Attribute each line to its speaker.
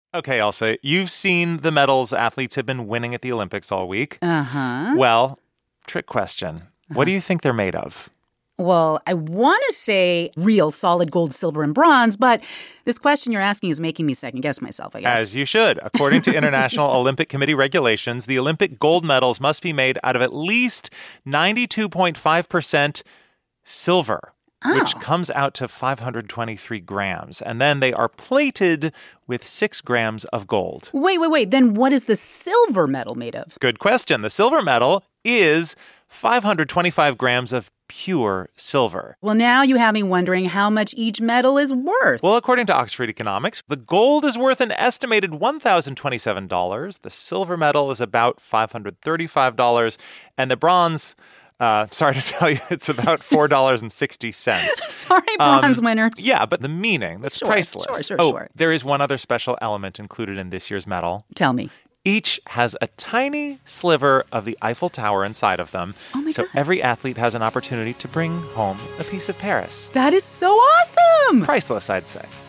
Speaker 1: Okay, Elsa, you've seen the medals athletes have been winning at the Olympics all week.
Speaker 2: Uh-huh.
Speaker 1: Well, trick question. What do you think they're made of?
Speaker 2: Well, I want to say real solid gold, silver, and bronze, but this question you're asking is making me second-guess myself, I guess.
Speaker 1: As you should. According to International Olympic Committee regulations, the Olympic gold medals must be made out of at least 92.5% silver, which comes out to 523 grams. And then they are plated with 6 grams of gold.
Speaker 2: Wait. Then what is the silver medal made of?
Speaker 1: Good question. The silver medal is 525 grams of pure silver.
Speaker 2: Well, now you have me wondering how much each medal is worth.
Speaker 1: Well, according to Oxford Economics, the gold is worth an estimated $1,027. The silver medal is about $535. And the bronze, sorry to tell you, it's about $4.60.
Speaker 2: Sorry, bronze winners.
Speaker 1: Yeah, but the meaning, that's priceless.
Speaker 2: Sure.
Speaker 1: There is one other special element included in this year's medal.
Speaker 2: Tell me.
Speaker 1: Each has a tiny sliver of the Eiffel Tower inside of them.
Speaker 2: Oh my
Speaker 1: God. Every athlete has an opportunity to bring home a piece of Paris.
Speaker 2: That is so awesome!
Speaker 1: Priceless, I'd say.